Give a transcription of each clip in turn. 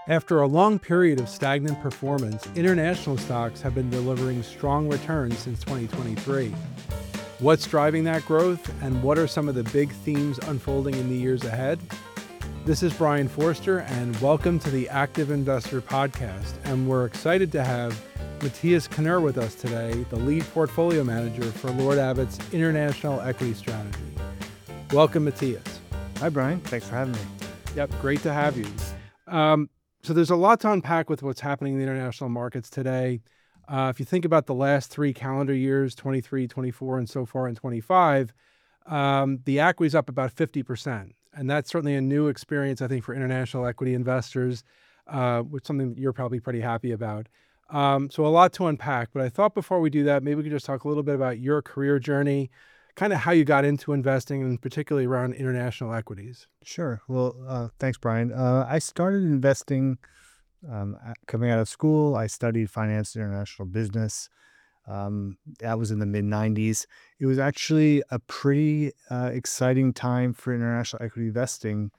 After a long period of stagnant performance, international stocks have been delivering strong returns since 2023. What's driving that growth, and what are some of the big themes unfolding in the years ahead? This is Brian Forster, and welcome to the Active Investor Podcast. And we're excited to have Matthias Knurr with us today, the lead portfolio manager for Lord Abbett's International Equity Strategy. Welcome, Matthias. Hi, Brian. Thanks for having me. Yep, great to have you. So there's a lot to unpack with what's happening in the international markets today. If you think about the last 3 calendar years, 23, 24, and so far in 25, the equity's up about 50%. And that's certainly a new experience, I think, for international equity investors, which is something that you're probably pretty happy about. So a lot to unpack. But I thought before we do that, maybe we could just talk a little bit about your career journey, kind of how you got into investing, and particularly around international equities. Sure. Well, thanks, Brian. I started investing coming out of school. I studied finance and international business. That was in the mid-90s. It was actually a pretty exciting time for international equity investing.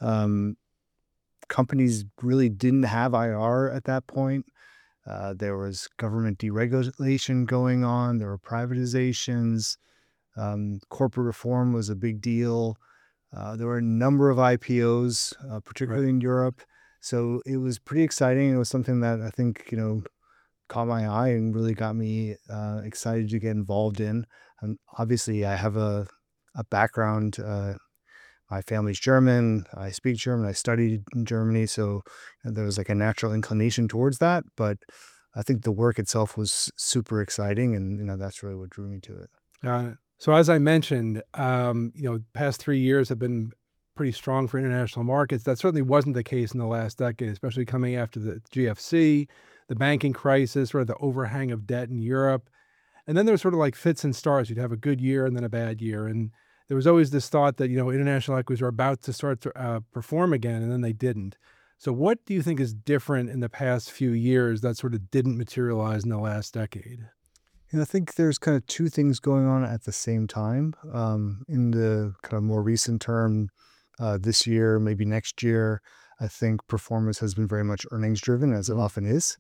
Companies really didn't have IR at that point. There was government deregulation going on. There were privatizations. Corporate reform was a big deal. There were a number of IPOs, particularly in Europe. So it was pretty exciting. It was something that I think, caught my eye and really got me excited to get involved in. And obviously, I have a background. My family's German. I speak German. I studied in Germany. So there was like a natural inclination towards that. But I think the work itself was super exciting. And, that's really what drew me to it. So as I mentioned, past 3 years have been pretty strong for international markets. That certainly wasn't the case in the last decade, especially coming after the GFC, the banking crisis, or the overhang of debt in Europe. And then there's sort of like fits and starts. You'd have a good year and then a bad year. And there was always this thought that, international equities are about to start to perform again, and then they didn't. So what do you think is different in the past few years that sort of didn't materialize in the last decade? And I think there's kind of two things going on at the same time. In the kind of more recent term, this year, maybe next year, I think performance has been very much earnings driven, as it often is.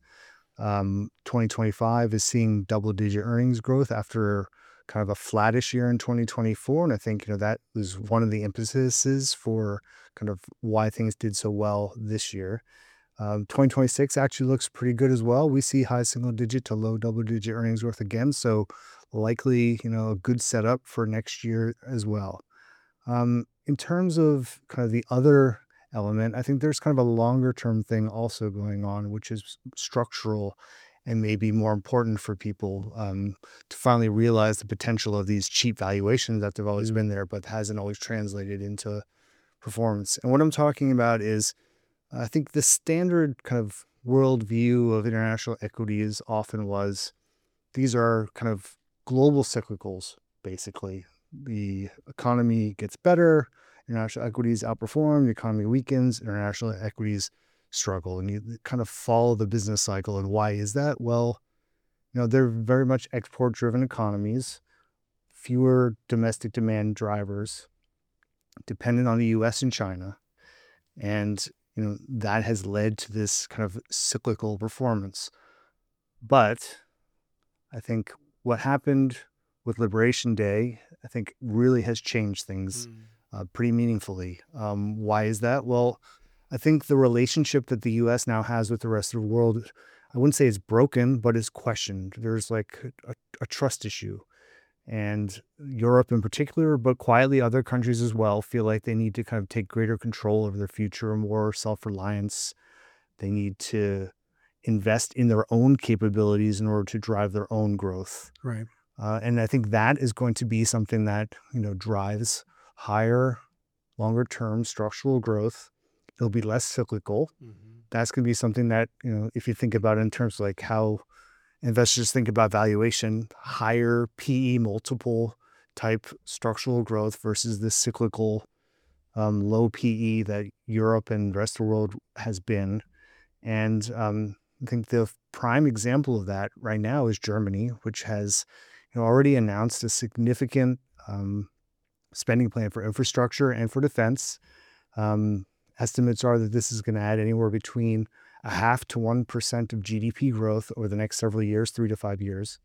2025 is seeing double-digit earnings growth after kind of a flattish year in 2024. And I think, that was one of the impetuses for kind of why things did so well this year. 2026 actually looks pretty good as well. We see high single-digit to low double-digit earnings growth again. So likely, a good setup for next year as well. In terms of kind of the other element, I think there's kind of a longer-term thing also going on, which is structural and maybe more important for people to finally realize the potential of these cheap valuations that have always been there, but hasn't always translated into performance. And what I'm talking about is, I think the standard kind of worldview of international equities often was these are kind of global cyclicals, basically. The economy gets better, international equities outperform, the economy weakens, international equities struggle. And you kind of follow the business cycle. And why is that? Well, they're very much export-driven economies, fewer domestic demand drivers, dependent on the US and China. And that has led to this kind of cyclical performance. But I think what happened with Liberation Day, I think really has changed things pretty meaningfully. Why is that? Well, I think the relationship that the U.S. now has with the rest of the world, I wouldn't say it's broken, but it's questioned. There's like a trust issue. And Europe in particular, but quietly other countries as well, feel like they need to kind of take greater control over their future, more self-reliance. They need to invest in their own capabilities in order to drive their own growth. Right. And I think that is going to be something that, drives higher, longer-term structural growth. It'll be less cyclical. That's going to be something that, if you think about it in terms of like how investors think about valuation, higher PE multiple type structural growth versus the cyclical low PE that Europe and the rest of the world has been. And I think the prime example of that right now is Germany, which has already announced a significant spending plan for infrastructure and for defense. Estimates are that this is going to add anywhere between a half to 1% of GDP growth over the next several years, 3 to 5 years.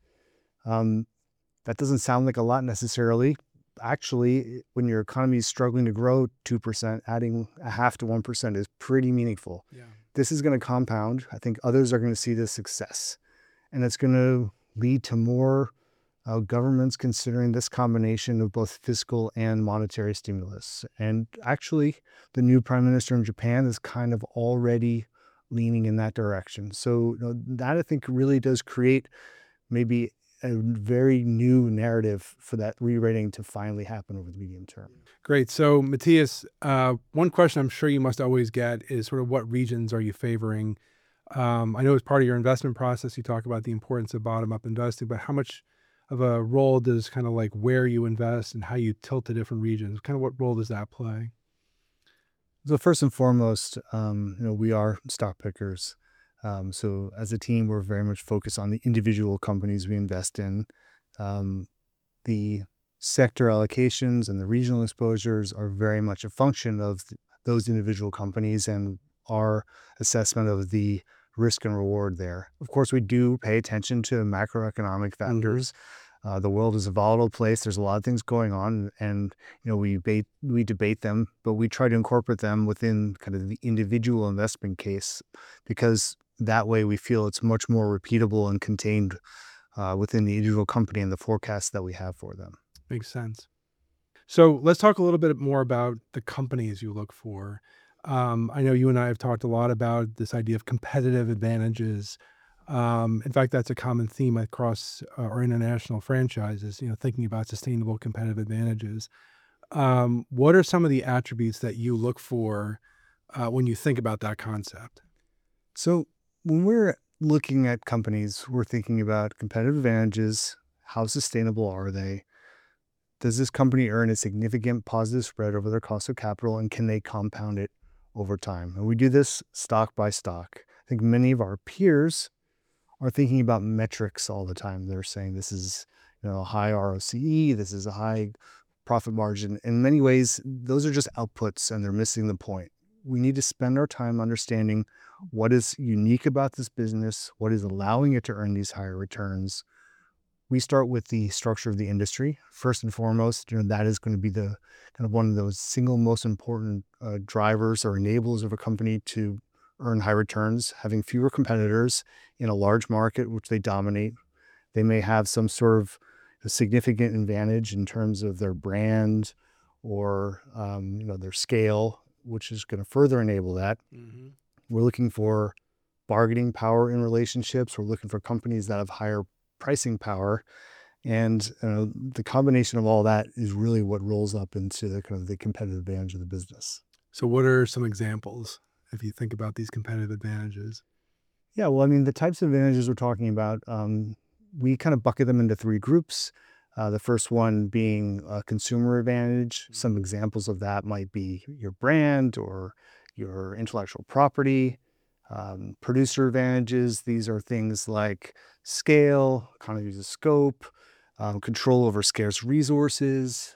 That doesn't sound like a lot necessarily. Actually, when your economy is struggling to grow 2%, adding a half to 1% is pretty meaningful. Yeah. This is going to compound. I think others are going to see this success, and it's going to lead to more governments considering this combination of both fiscal and monetary stimulus. And actually, the new prime minister in Japan is kind of already leaning in that direction. So that I think really does create maybe a very new narrative for that re-rating to finally happen over the medium term. Great. So, Matthias, one question I'm sure you must always get is sort of what regions are you favoring? I know as part of your investment process, you talk about the importance of bottom-up investing, but how much of a role does kind of like where you invest and how you tilt to different regions, kind of what role does that play? So first and foremost, we are stock pickers. So as a team, we're very much focused on the individual companies we invest in. The sector allocations and the regional exposures are very much a function of those individual companies and our assessment of the risk and reward there. Of course, we do pay attention to macroeconomic factors. The world is a volatile place. There's a lot of things going on, and we debate them, but we try to incorporate them within kind of the individual investment case, because that way we feel it's much more repeatable and contained within the individual company and the forecast that we have for them. Makes sense. So let's talk a little bit more about the companies you look for. I know you and I have talked a lot about this idea of competitive advantages. In fact, that's a common theme across our international franchises, thinking about sustainable competitive advantages. What are some of the attributes that you look for when you think about that concept? So when we're looking at companies, we're thinking about competitive advantages. How sustainable are they? Does this company earn a significant positive spread over their cost of capital, and can they compound it over time? And we do this stock by stock. I think many of our peers are thinking about metrics all the time. They're saying this is a high ROCE, this is a high profit margin. In many ways, those are just outputs and they're missing the point. We need to spend our time understanding what is unique about this business, what is allowing it to earn these higher returns. We start with the structure of the industry. First and foremost, that is going to be the kind of one of those single most important drivers or enablers of a company to earn high returns. Having fewer competitors in a large market, which they dominate. They may have some sort of significant advantage in terms of their brand or their scale, which is going to further enable that. Mm-hmm. We're looking for bargaining power in relationships. We're looking for companies that have higher pricing power, and the combination of all that is really what rolls up into the kind of the competitive advantage of the business. So what are some examples if you think about these competitive advantages? Yeah, well, I mean, the types of advantages we're talking about, we kind of bucket them into three groups. The first one being a consumer advantage. Some examples of that might be your brand or your intellectual property. Producer advantages, these are things like scale, economies of scope, control over scarce resources,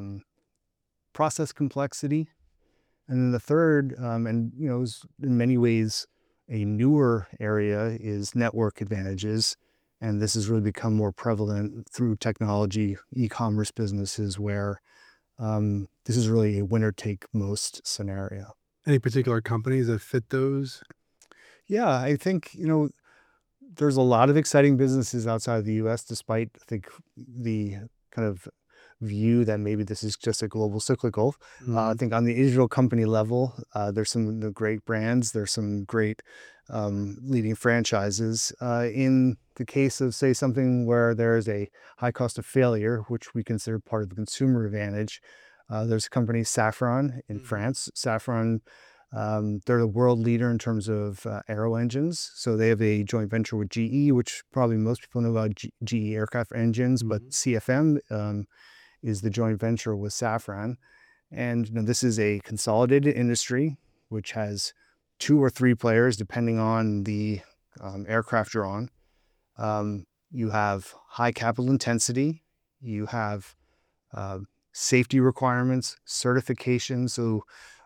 process complexity. And then the third, is in many ways a newer area, is network advantages. And this has really become more prevalent through technology, e-commerce businesses, where this is really a winner-take-most scenario. Any particular companies that fit those? Yeah, I think, there's a lot of exciting businesses outside of the US, despite, I think, the kind of view that maybe this is just a global cyclical. I think on the individual company level, there's some great brands. There's some great leading franchises. In the case of, say, something where there's a high cost of failure, which we consider part of the consumer advantage, there's a company, Safran, in France. Safran, they're the world leader in terms of aero engines. So they have a joint venture with GE, which probably most people know about GE aircraft engines, but CFM is the joint venture with Safran. And this is a consolidated industry, which has 2 or 3 players, depending on the aircraft you're on. You have high capital intensity. You have safety requirements, certification. So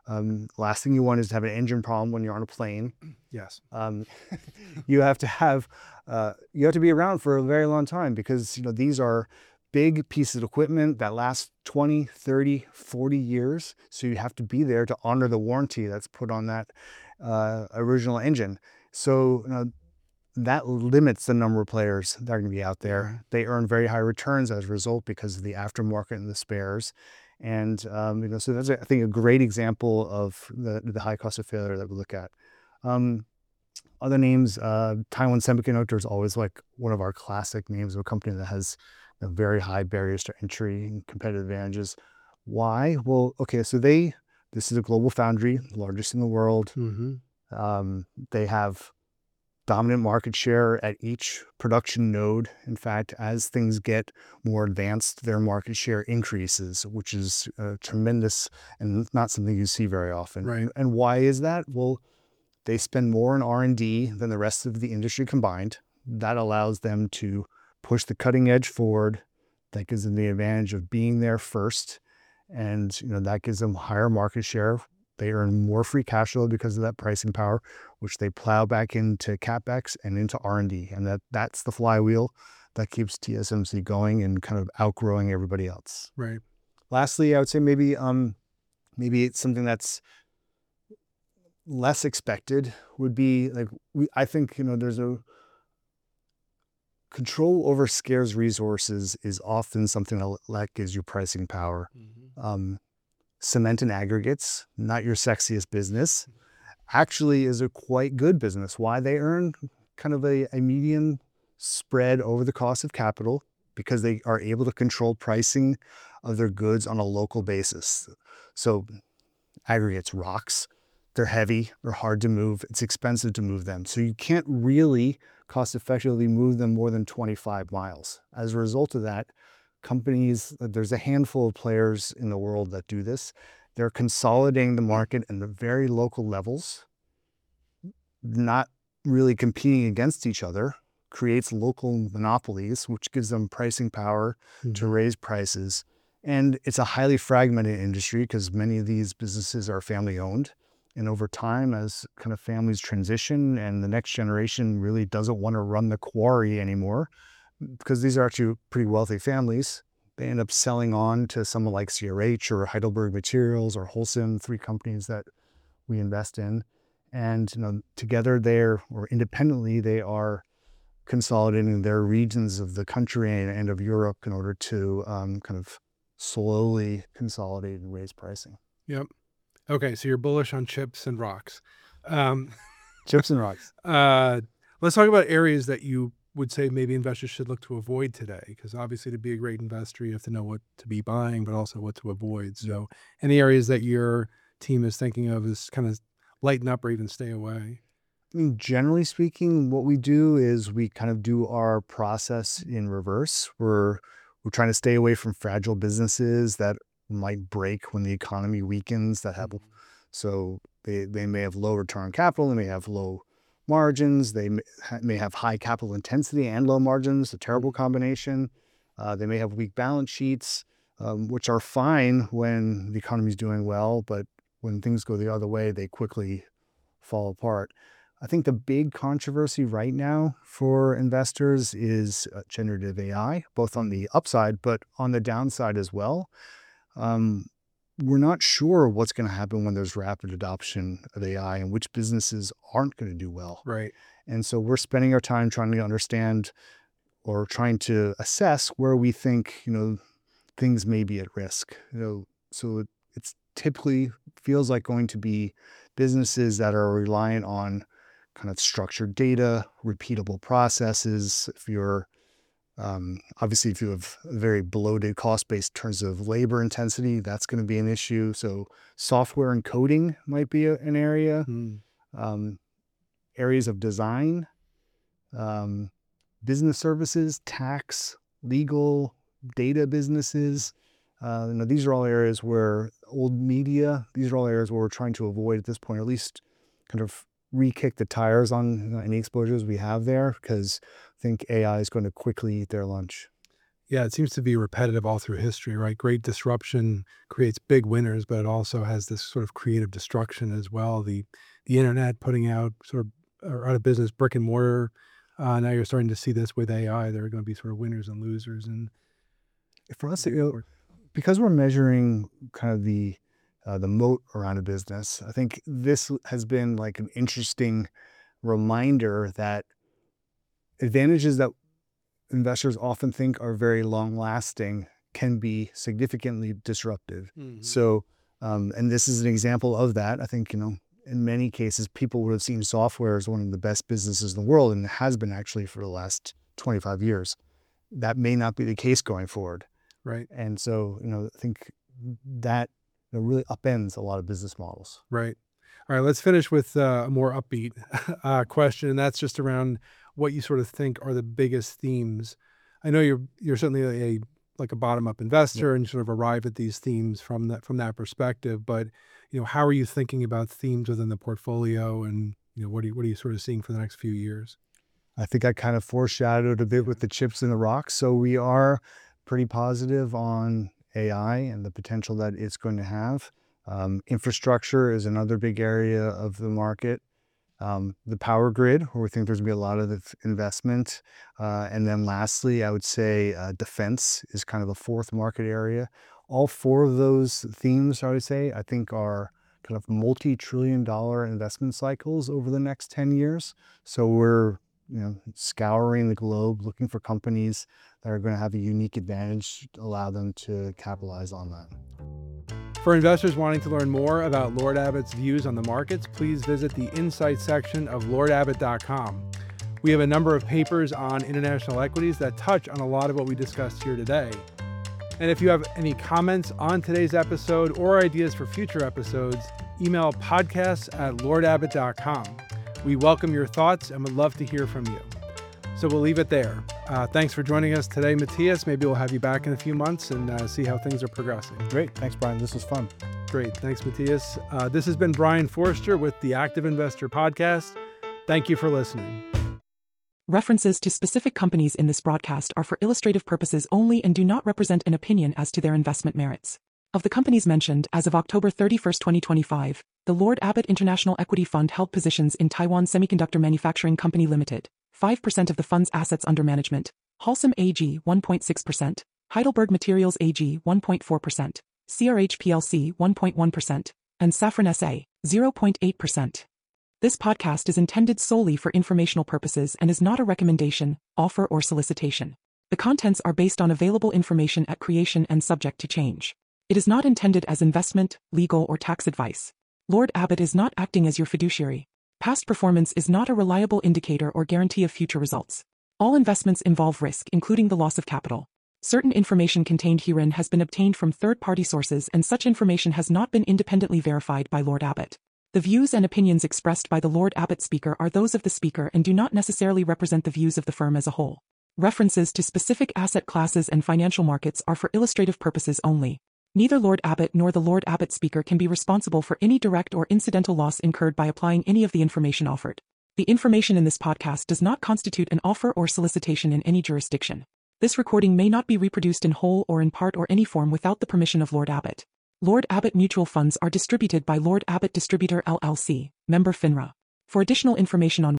Last thing you want is to have an engine problem when you're on a plane. Yes. You have to have, you have to be around for a very long time because, these are big pieces of equipment that last 20, 30, 40 years. So you have to be there to honor the warranty that's put on that original engine. So, that limits the number of players that are going to be out there. They earn very high returns as a result because of the aftermarket and the spares. And, so that's, I think, a great example of the high cost of failure that we look at. Other names, Taiwan Semiconductor is always like one of our classic names of a company that has very high barriers to entry and competitive advantages. Why? Well, okay, so this is a global foundry, largest in the world. They have dominant market share at each production node. In fact, as things get more advanced, their market share increases, which is tremendous and not something you see very often. Right. And why is that? Well, they spend more in R&D than the rest of the industry combined. That allows them to push the cutting edge forward. That gives them the advantage of being there first. And that gives them higher market share. They earn more free cash flow because of that pricing power, which they plow back into CapEx and into R&D. And that's the flywheel that keeps TSMC going and kind of outgrowing everybody else. Right. Lastly, I would say maybe it's something that's less expected would be like, I think, there's a control over scarce resources is often something that gives you pricing power. Cement and aggregates, not your sexiest business, actually is a quite good business. Why? They earn kind of a median spread over the cost of capital because they are able to control pricing of their goods on a local basis. So aggregates, rocks, they're heavy, they're hard to move, it's expensive to move them. So you can't really cost effectively move them more than 25 miles. As a result of that, there's a handful of players in the world that do this. They're consolidating the market in the very local levels, not really competing against each other, creates local monopolies, which gives them pricing power to raise prices. And it's a highly fragmented industry because many of these businesses are family owned. And over time, as kind of families transition and the next generation really doesn't want to run the quarry anymore, because these are actually pretty wealthy families, they end up selling on to someone like CRH or Heidelberg Materials or Holcim, 3 companies that we invest in. And together or independently, they are consolidating their regions of the country and of Europe in order to kind of slowly consolidate and raise pricing. Yep. Okay, so you're bullish on chips and rocks. Chips and rocks. Let's talk about areas that you would say maybe investors should look to avoid today, because obviously to be a great investor, you have to know what to be buying, but also what to avoid. So any areas that your team is thinking of is kind of lighten up or even stay away? Generally speaking, what we do is we kind of do our process in reverse. We're trying to stay away from fragile businesses that might break when the economy weakens. So they may have low return on capital, they may have low margins, they may have high capital intensity and low margins, a terrible combination. They may have weak balance sheets, which are fine when the economy is doing well, but when things go the other way, they quickly fall apart. I think the big controversy right now for investors is generative AI, both on the upside, but on the downside as well. We're not sure what's going to happen when there's rapid adoption of AI and which businesses aren't going to do well. Right. And so we're spending our time trying to understand or trying to assess where we think, things may be at risk. So it's typically feels like going to be businesses that are reliant on kind of structured data, repeatable processes. If you're obviously, if you have a very bloated cost base in terms of labor intensity, that's going to be an issue. So software and coding might be an area. Areas of design, business services, tax, legal, data businesses. These are all areas where these are all areas where we're trying to avoid at this point, or at least kind of re-kick the tires on any exposures we have there, because I think AI is going to quickly eat their lunch. Yeah, it seems to be repetitive all through history, right? Great disruption creates big winners, but it also has this sort of creative destruction as well. The internet putting out sort of out of business brick and mortar. Now you're starting to see this with AI. There are going to be sort of winners and losers, and For us, because we're measuring kind of the moat around a business, I think this has been like an interesting reminder that advantages that investors often think are very long lasting can be significantly disruptive. So, and this is an example of that. I think, in many cases, people would have seen software as one of the best businesses in the world, and it has been actually for the last 25 years. That may not be the case going forward. right, And so, I think that really upends a lot of business models. right. All right, let's finish with a more upbeat question, and that's just around what you sort of think are the biggest themes. I know you're certainly like a bottom up investor, and you sort of arrive at these themes from that perspective. But how are you thinking about themes within the portfolio, and what are you sort of seeing for the next few years? I think I kind of foreshadowed a bit with the chips and the rocks. So we are pretty positive on AI and the potential that it's going to have. Infrastructure is another big area of the market. The power grid, where we think there's going to be a lot of investment. And then lastly, I would say defense is kind of a fourth market area. All four of those themes, I would say, I think are kind of multi-trillion-dollar investment cycles over the next 10 years. So we're scouring the globe, looking for companies that are going to have a unique advantage to allow them to capitalize on that. For investors wanting to learn more about Lord Abbott's views on the markets, please visit the Insight section of lordabbott.com. We have a number of papers on international equities that touch on a lot of what we discussed here today. And if you have any comments on today's episode or ideas for future episodes, email podcasts@lordabbott.com. We welcome your thoughts and would love to hear from you. So we'll leave it there. Thanks for joining us today, Matthias. Maybe we'll have you back in a few months and see how things are progressing. Great. Thanks, Brian. This was fun. Great. Thanks, Matthias. This has been Brian Forster with the Active Investor Podcast. Thank you for listening. References to specific companies in this broadcast are for illustrative purposes only and do not represent an opinion as to their investment merits. Of the companies mentioned, as of October 31, 2025, the Lord Abbett International Equity Fund held positions in Taiwan Semiconductor Manufacturing Company Limited, 5% of the fund's assets under management, Holcim AG 1.6%, Heidelberg Materials AG 1.4%, CRH plc 1.1%, and Safran SA 0.8%. This podcast is intended solely for informational purposes and is not a recommendation, offer, or solicitation. The contents are based on available information at creation and subject to change. It is not intended as investment, legal, or tax advice. Lord Abbett is not acting as your fiduciary. Past performance is not a reliable indicator or guarantee of future results. All investments involve risk, including the loss of capital. Certain information contained herein has been obtained from third-party sources, and such information has not been independently verified by Lord Abbett. The views and opinions expressed by the Lord Abbett speaker are those of the speaker and do not necessarily represent the views of the firm as a whole. References to specific asset classes and financial markets are for illustrative purposes only. Neither Lord Abbett nor the Lord Abbett speaker can be responsible for any direct or incidental loss incurred by applying any of the information offered. The information in this podcast does not constitute an offer or solicitation in any jurisdiction. This recording may not be reproduced in whole or in part or any form without the permission of Lord Abbett. Lord Abbett mutual funds are distributed by Lord Abbett Distributor LLC, member FINRA. For additional information on